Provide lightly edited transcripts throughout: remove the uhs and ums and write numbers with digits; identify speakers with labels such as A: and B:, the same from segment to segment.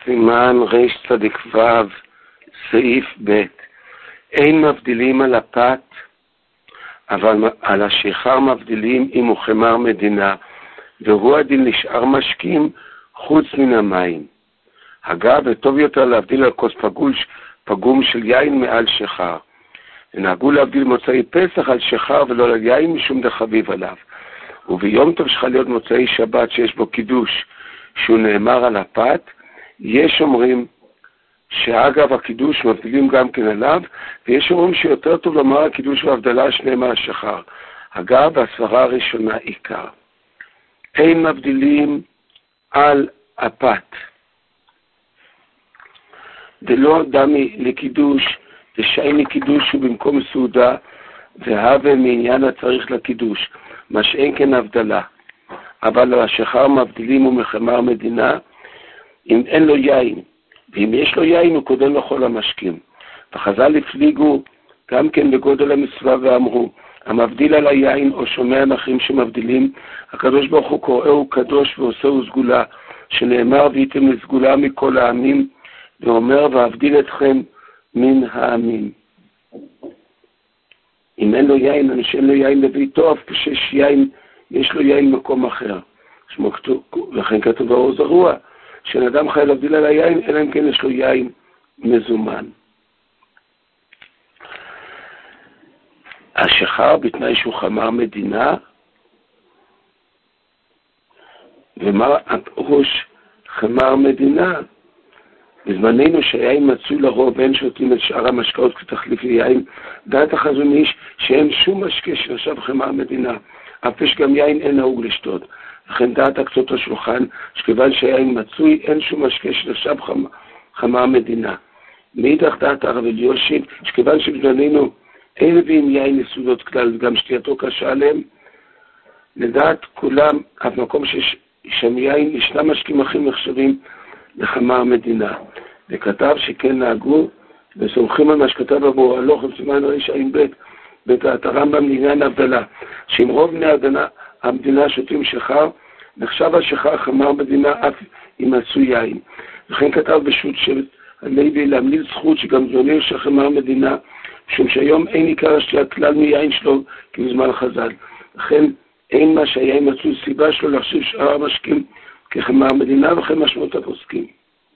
A: סימן רצ"ו סעיף ב' אין מבדילים על הפת, אבל על השיכר מבדילים אם הוא חמר מדינה, והוא הדין לשאר משקים חוץ מן המים. אגב, וטוב יותר להבדיל על כוס פגום של יין מעל שיכר. ונהגו להבדיל מוצאי פסח על שיכר ולא על יין משום דחביב עליו. וביום טוב שחל להיות מוצאי שבת שיש בו קידוש שהוא נאמר על הפת, יש אומרים שאגב הקידוש מבדילים גם כן עליו, ויש אומרים שיותר טוב לומר הקידוש והבדלה שנאמר השחר. אגב, הסברה הראשונה עיקר. אין מבדילים על הפת. דלא דמי לקידוש, דשאין לקידוש הוא במקום סעודה, והווה מעניין הצריך לקידוש, מה שאין כן הבדלה. אבל על השחר מבדילים ומחמר מדינה, אם אין לו יין, ואם יש לו יין הוא קודם לכל המשקים. וחז"ל הפליגו גם כן בגודל המצווה ואמרו, המבדיל על היין או שומע נחים שמבדילים, הקדוש ברוך הוא קוראהו קדוש ועושהו סגולה, שנאמר והייתם לסגולה מכל העמים, ואומר והבדיל אתכם מן העמים. אם אין לו יין, שאין לו יין לביתו, אף כשיש יין, יש לו יין במקום אחר. לכן כתוב באור זרוע, שאדם חייב להבדיל על היין, אלא אם כן יש לו יין מזומן. השחר בתנאי שהוא חמר מדינה, ומה הפירוש חמר מדינה? בזמננו שהיין מצוי לרוב, אין שותים את שאר המשקאות כתחליף ליין, דעת החזון איש שאין שום משקה שנחשב חמר מדינה, אף יש גם יין אין נהוג לשתות. לכן דעת הקצות השולחן, שכיוון שהיין מצוי, אין שום משקה שנחשב חמר מדינה. מאידך דעת הרב אלישיב, שכיוון שבזמננו אין מביאים יין לסעודות כלל, וגם שתייתו קשה עליהם, לדעת כולם, אף מקום שיש שם יין, ישנם משקים הכי נחשבים לחמר מדינה. וכתב שכן נהגו, וסומכים על מה שכתב עבור הלוך, וסימן רע"ב, בדעת הרמב"ם לעניין הבדלה, שאם רוב בני המדינה שותים שחר, נחשב השחר חמר מדינה אף אם עשו יין. וכן כתב בשו"ת של הלוי להמליל זכות שגם זוני של חמר מדינה, משום שהיום אין עיקר השתייה כלל מיין שלו כבזמן חז"ל. לכן אין מה שהיין מצוי סיבה שלו להחשיב שאר המשקים כחמר מדינה, וכן משמעות הפוסקים.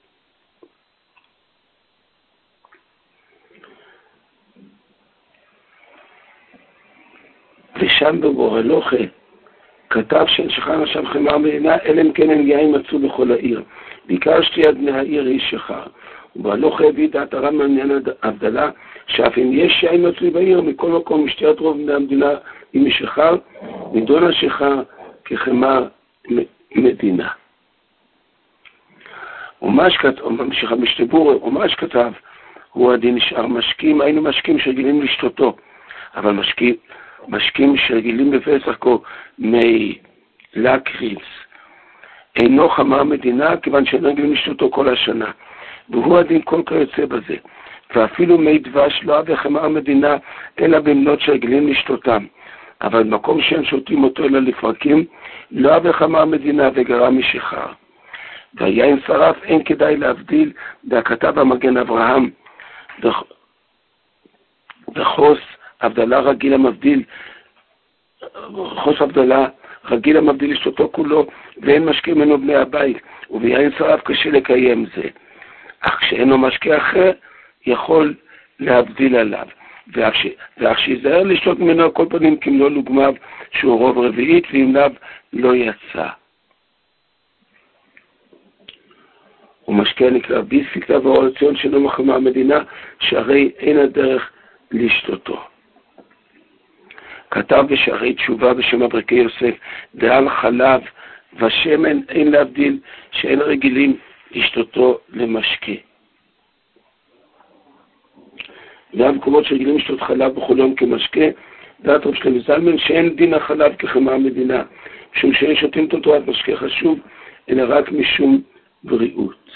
A: ושם בבור הלוכה כתב שאין שחר נחשב חמר מדינה, אלא אם כן אין יין מצוי בכל העיר. בעיקר שתיית בני העיר היא שחר. ובהלוכה הביא דעת הרמב"ם לעניין הבדלה, שאף אם יש יין מצוי בעיר, מכל מקום משתיית רוב בני המדינה היא משחר, נידון השחר כחמר מדינה. ומה שכתב הוא הדין נשאר משקים, היינו משקים שרגילים לשתותו, אבל משקים שרגילים בפסח כמו מי לקריץ אינו חמר מדינה, כיוון שאין רגילים לשתותו כל השנה, והוא הדין כל כיוצא בזה. ואפילו מי דבש לא אהבה חמר מדינה אלא במנות שרגילים לשתותם, אבל במקום שאין שותים אותו אלא לפרקים, לא אהבה חמר מדינה וגרם משחר. והיין שרף אין כדאי להבדיל, והכתב המגן אברהם וחוס הבדלה רגיל המבדיל, חוס הבדלה רגיל המבדיל לשתותו כולו, ואין משקה ממנו בני הבית, וביין שרף קשה לקיים זה. אך כשאין לו משקה אחר, יכול להבדיל עליו. ואך שיזהר לשתות ממנו על כל פנים כמלוא לוגמיו, שהוא רוב רביעית, ואם לאו לא יצא. ומשקה נקרא ביסקלא ואור לציון שאינו מחמר מדינה, שהרי אין הדרך לשתותו. כתב בשערי תשובה בשם אברקי יוסף, דעל חלב ושמן אין להבדיל, שאין רגילים לשתותו למשקה. והמקומות שרגילים לשתות חלב בכל יום כמשקה, דעת רב שלמה זלמן שאין דין החלב כחמר מדינה, משום שאין שותים אותו עד משקה חשוב, אלא רק משום בריאות.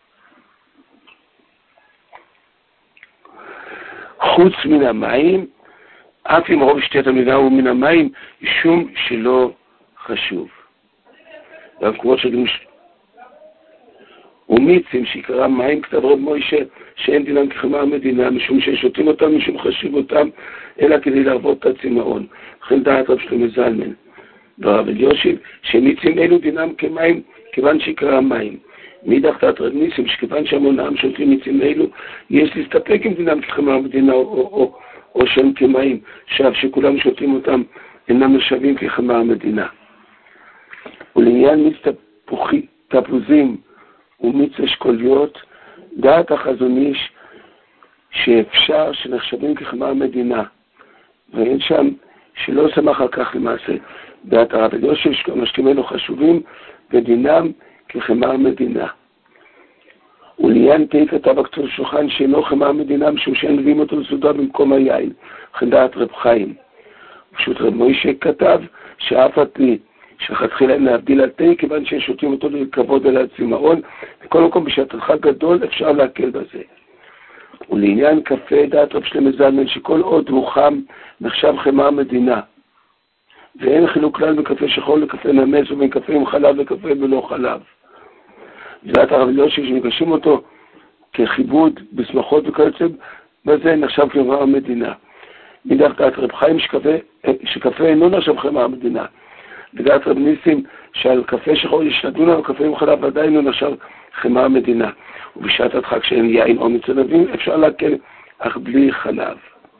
A: חוץ מן המים, אף אם רוב שתיית המדינה הוא מן המים, משום שלא חשוב. והמקומות שרגילים ומיצים שיקרא מים, כתב רב מוישה, שאין דינם כחמר המדינה, משום ששותים אותם, משום חשיב אותם, אלא כדי להרבות את הצמאון. לכן דעת רב שלמה זלמן ורב אלישיב, שמיצים אלו דינם כמים, כיוון שיקרא מים. מאידך דעת רב ניסים, שכיוון שהמון העם שותים מיצים אלו, יש להסתפק עם דינם כחמר המדינה או שהם כמים, שאף שכולם שותים אותם אינם נחשבים כחמר המדינה. ולעניין מיץ תפוזים ומיץ אשכוליות, דעת החזון איש שאפשר שנחשבים כחמר המדינה, ואין שם שלא שמח על כך למעשה. דעת הרב אלישיב שהמשקים אלו חשובים ודינם כחמר המדינה. ולעניין תה כתב הכתוב שולחן שאינו חמר המדינה, משום שאין מביאים אותו לסעודה במקום היין. וכן דעת רב חיים. פשוט רב מוישה כתב שאף על פי שחתחילה אין להבדיל על תה, כיוון ששותים אותו לכבוד על הצמאון, בכל מקום בשעת חג גדול אפשר להקל בזה. ולעניין קפה, דעת רב שלמה זלמן, שכל עוד הוא חם נחשב חמר המדינה, ואין חילוק כלל בין קפה שחור לקפה נמס, ובין קפה עם חלב לקפה בלא חלב. דעת הרב אלישיב שמקשים אותו ככיבוד בשמחות וכיוצא בזה נחשב כחמר המדינה. מדעת דעת רב חיים שקפה אינו נחשב חמר המדינה. ודעת רב ניסים שעל קפה שחור יש לדון על קפה עם חלב עדיין לא נחשב חמר המדינה. ובשעת הדחק שאין יין או מיץ ענבים אפשר להקל אך בלי חלב.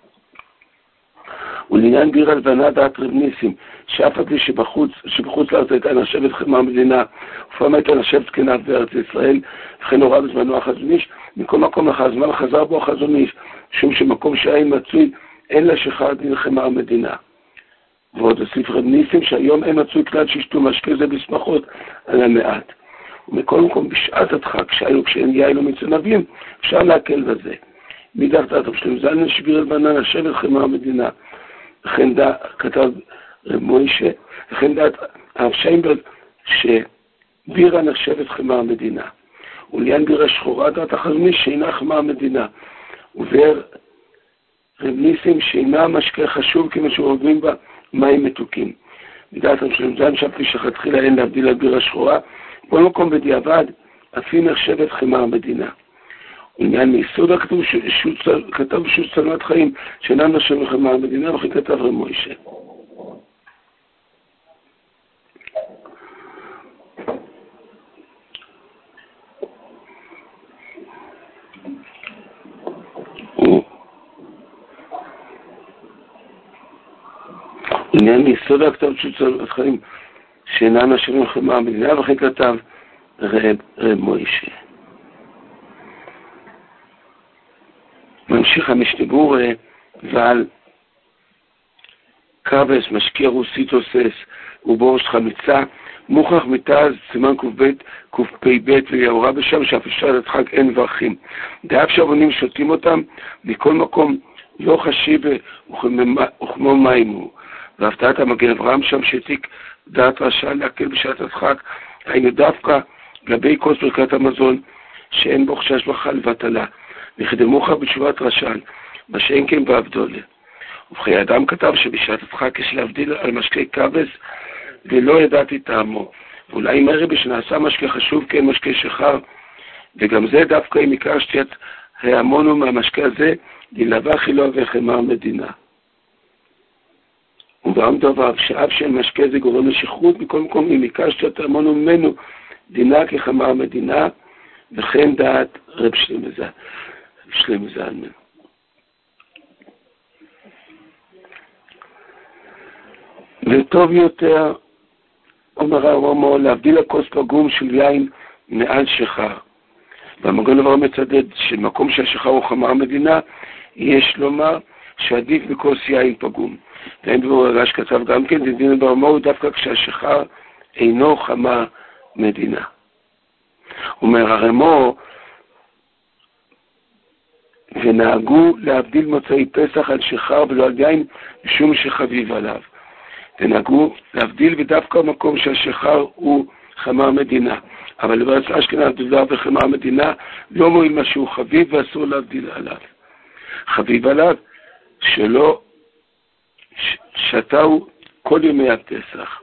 A: ולעניין בירה לבנה דעת רב ניסים, שאף על פי שבחוץ לארץ הייתה נחשבת חמר המדינה, ופעם הייתה נחשבת כנף בארץ ישראל, וכן הוראה בזמנו החזון איש, מכל מקום לאחר זמן חזר בו החזון איש, משום שמקום שהיין מצוי אין לה שחר דין חמר המדינה. ועוד הוסיף רב ניסים שהיום אין מצוי כלל שישתו משקה זה בשמחות על המעט. ומכל מקום בשעת הדחק שהיו כשאין יין או מיץ ענבים אפשר להקל בזה. מאידך דעת רב שלמה זלמן שבירה לבנה נחשבת חמר המדינה. וכן כתב רב מוישה, וכן דעת הרב שיינברג שבירה נחשבת חמר המדינה. ולעניין בירה שחורה דעת החזון איש שאינה חמר המדינה. ובר רב ניסים שאינה משקה חשוב כיוון שעורבים בה מים מתוקים. מדעת רב שלמה זלמן שאף שחתחילה אין להבדיל על בירה שחורה, בכל מקום בדיעבד אף היא נחשבת חמר המדינה. ולעניין מיסוד כתב שו"ת צלמת חיים שאינם נחשבים חמר המדינה, וכן כתב רב מוישה. ולעניין מיסוד הכתב שו"ת צלמת חיים שאינם נחשבים חמר המדינה, וכן כתב רב מוישה. ממשיך המשנה ברורה ועל קרבס משקיע רוסי תוסס ובורש חמיצה מוכח מתאז סימן קפ"ב ויעורה בשם שאף אפשר לדחק אין ורחים. דאף שהבונים שותים אותם מכל מקום לא חשיבה וכמו מים הוא. והפתעת המגן אברהם שם שהעתיק דעת רשע להקל בשעת הדחק, היינו דווקא גבי כוס ברכת המזון שאין בו חשש בחל ובטלה. וכדמוך בתשובת רש"ל, מה שאין כן באבדולה. ובחיי אדם כתב שבשעת הדחק יש להבדיל על משקה כבש ולא ידעתי טעמו. ואולי אם הרבי שנעשה משקה חשוב כן משקה שחר, וגם זה דווקא אם עיקר שתיית ההמונו מהמשקה הזה, דלהבה חילו וחמר המדינה. וברם דבר, שאף שאין משקה זה גורם לשכרות, בכל מקום אם עיקר שתיית ההמונו ממנו, דינה כחמר המדינה, וכן דעת רב שלמה זלמן. וטוב יותר, אומר הרמ"א, להבדיל הכוס פגום של יין מעל שחר. והמגן אברהם מצדד שמקום שהשחר הוא חמר המדינה, יש לומר שעדיף בכוס יין פגום. ואין דבור הרש כתב גם כן, דין ברמ"א הוא דווקא כשהשחר אינו חמר מדינה. אומר הרמ"א, ונהגו להבדיל מוצאי פסח על שחר ולא על יין משום שחביב עליו. ונהגו להבדיל בדווקא המקום שהשחר הוא חמר מדינה. אבל בארץ אשכנז דובר בחמר מדינה לא מועיל משהו חביב ואסור להבדיל עליו. חביב עליו שלא שתהו כל ימי הפסח.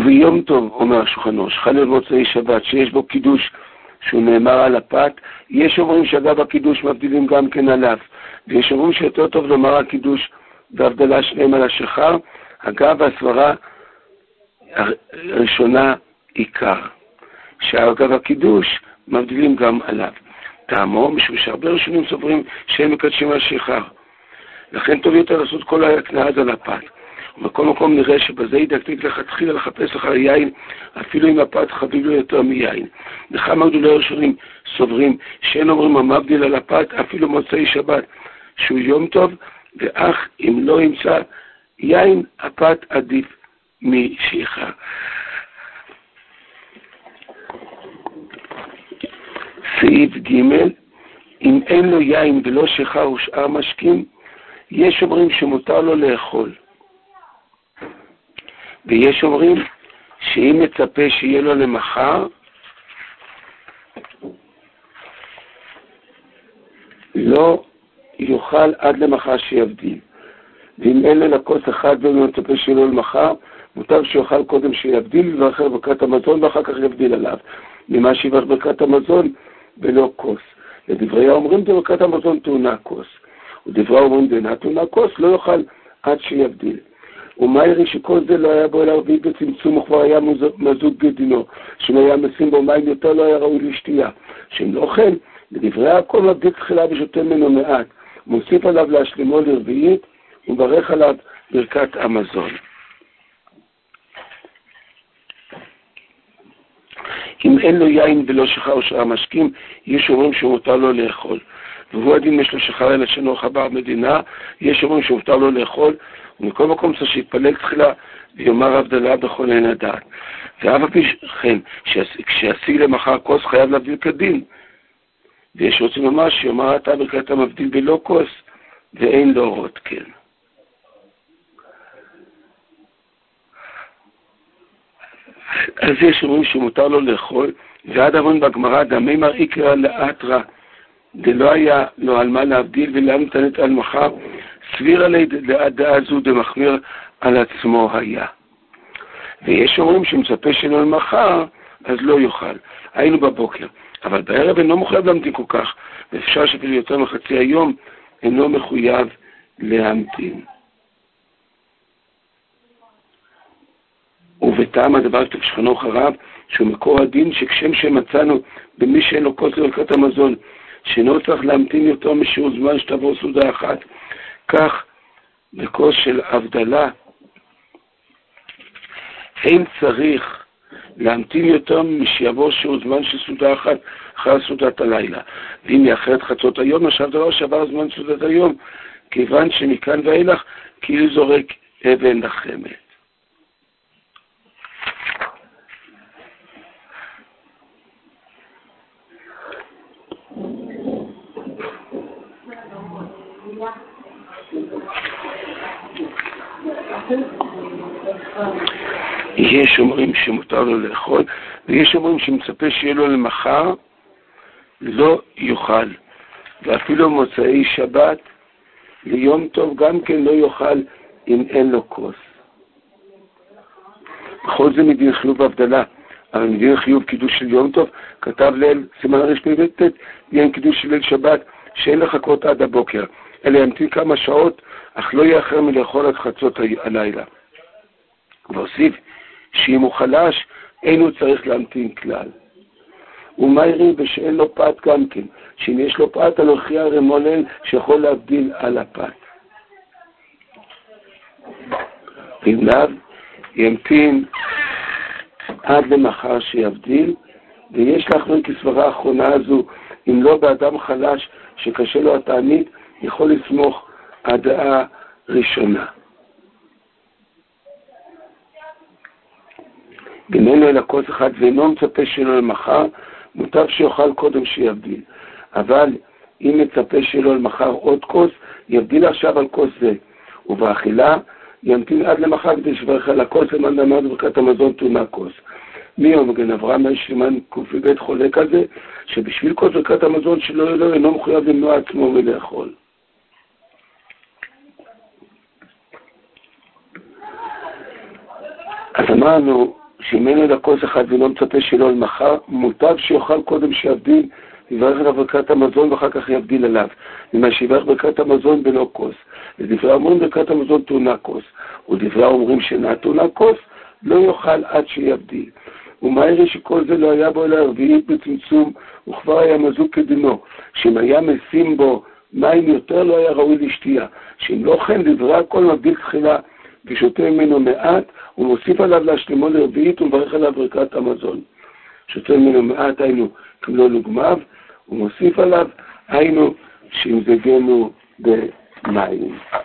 A: וביום טוב, אומר השולחן ערוך, שחל להיות מוצאי שבת, שיש בו קידוש שהוא נאמר על הפת, יש אומרים שאגב הקידוש מבדילים גם כן עליו, ויש אומרים שיותר טוב לומר הקידוש והבדלה שניהם על השחר, אגב הסברה הראשונה עיקר, שאגב הקידוש מבדילים גם עליו. טעמו, משום שהרבה ראשונים סוברים שהם מקדשים על שחר. לכן טוב יותר לעשות כל ההקנאה על הפת. ובכל מקום נראה שבזה ידקדק לכתחילה לחפש אחר יין, אפילו אם הפת חביב לו יותר מיין. וכמה גדולי ראשונים סוברים שאין אומרים המבדיל על הפת, אפילו מוצאי שבת, שהוא יום טוב, ואך אם לא ימצא יין, הפת עדיף משחר. סעיף ג' אם אין לו יין ולא שחר ושאר משקים, יש אומרים שמותר לו לאכול. ויש אומרים שאם מצפה שיהיה לו למחר, לא יוכל עד למחר שיבדיל. ואם אין לו לכוס אחד ולא מצפה שיהיה לו למחר, מותר שיוכל קודם שיבדיל ואחר ברכת המזון ואחר כך יבדיל עליו. ממה שיבח ברכת המזון ולא כוס. לדברי האומרים ברכת המזון טעונה כוס. ודברי האומרים בינה טעונה כוס לא יוכל עד שיבדיל. ומה יראה שכל זה לא היה בו אלא רביעית בצמצום וכבר היה מזוג בדינו. שאם היה משים בו מים יותר לא היה ראוי לשתייה. שאם לא כן, לדברי הכל מבדיל תחילה ושותה ממנו מעט. מוסיף עליו להשלימו לרביעית וברך עליו ברכת המזון. אם אין לו יין ולא שחר או שאר משקים, יש אומרים שמותר לו לאכול. והוא הדין יש לו שחר אלא שאינו חבר מדינה, יש אומרים שמותר לו לאכול, ומכל מקום צריך שיתפלל תחילה ויאמר הבדלה בכל עין הדעת. ואף על פי כן, כשישיג למחר כוס חייב להבדיל כדין. ויש רוצים ממש שיאמר אתה ברכת המבדיל בלא כוס, ואין לו אורות כן. אז יש אומרים שמותר לו לאכול, ועד אמון בגמרא דמי מרעיקרא לאתרא, דלא היה לו על מה להבדיל ולא נתנת על מחר, סביר עלי דעה זו דמחמיר על עצמו היה. ויש אומרים שמצפה שלו על מחר, אז לא יאכל. היינו בבוקר, אבל בערב אינו מחויב להמתין כל כך, ואפשר שאפילו יותר מחצי היום אינו מחויב להמתין. ובטעם הדבר כתוב שכנו חרב, שהוא מקור הדין שכשם שמצאנו במי שאין לו כוס לברכת המזון, שאינו צריך להמתין יותר משיעור זמן שתעבור סעודה אחת, כך בכוס של הבדלה, אין צריך להמתין יותר משיעבור שיעור זמן של סעודה אחת אחר סעודת הלילה. ואם יאחר את חצות היום, עכשיו דבר שעבר זמן סעודת היום, כיוון שמכאן ואילך כאילו זורק אבן לחמת. יש אומרים שמותר לו לאכול, ויש אומרים שמצפה שיהיה לו למחר, לא יאכל. ואפילו מוצאי שבת, ליום טוב גם כן לא יאכל אם אין לו כוס. בכל זה מדין חיוב הבדלה, אבל מדין חיוב קידוש של יום טוב, כתב ליל סימן רש"ט, יין קידוש של ליל שבת, שאין לחכות עד הבוקר, אלא ימתין כמה שעות, אך לא יאחר מלאכול עד חצות הלילה. והוסיף שאם הוא חלש, אין הוא צריך להמתין כלל. ומה יראה בשאין לו פת גם כן, שאם יש לו פת, על הוכיח רמולל שיכול להבדיל על הפת. אם לאו, ימתין עד למחר שיבדיל, ויש להכווין כסברה האחרונה הזו, אם לא באדם חלש שקשה לו התענית, יכול לסמוך הדעה ראשונה. בינינו אל הכוס אחד ואינו מצפה שלו למחר, מוטב שיוכל קודם שיבדיל. אבל אם מצפה שלו למחר עוד כוס, יבדיל עכשיו על כוס זה. ובאכילה ימתין עד למחר כדי שברך על הכוס למען למד ברכת המזון טעונה כוס. מי מגן אברהם סימן ק"ב חולק על זה, שבשביל כוס ברכת המזון שלו אינו מחויב למנוע עצמו מלאכול. אז אמרנו שאם אין לו כוס אחד ולא מצפה שלא למחר, מוטב שיאכל קודם שיבדיל, יברך עליו ברכת המזון ואחר כך יבדיל עליו. למה שיברך ברכת המזון בלא כוס. לדברי אומרים ברכת המזון טעונה כוס, ודברי אומרים שאינה טעונה כוס, לא יאכל עד שיבדיל. ומה יראה שכל זה לא היה בו אלא הרביעית בצמצום, וכבר היה מזוג כדינו, שאם היה משים בו מים יותר לא היה ראוי לשתייה, שאם לא כן דברי הכל מבדיל תחילה, ושותה ממנו מעט, ומוסיף עליו להשלימו לרביעית, ומברך עליו ברכת המזון. שותה ממנו מעט, היינו כמלוא לוגמיו, ומוסיף עליו, היינו שימזגנו במים.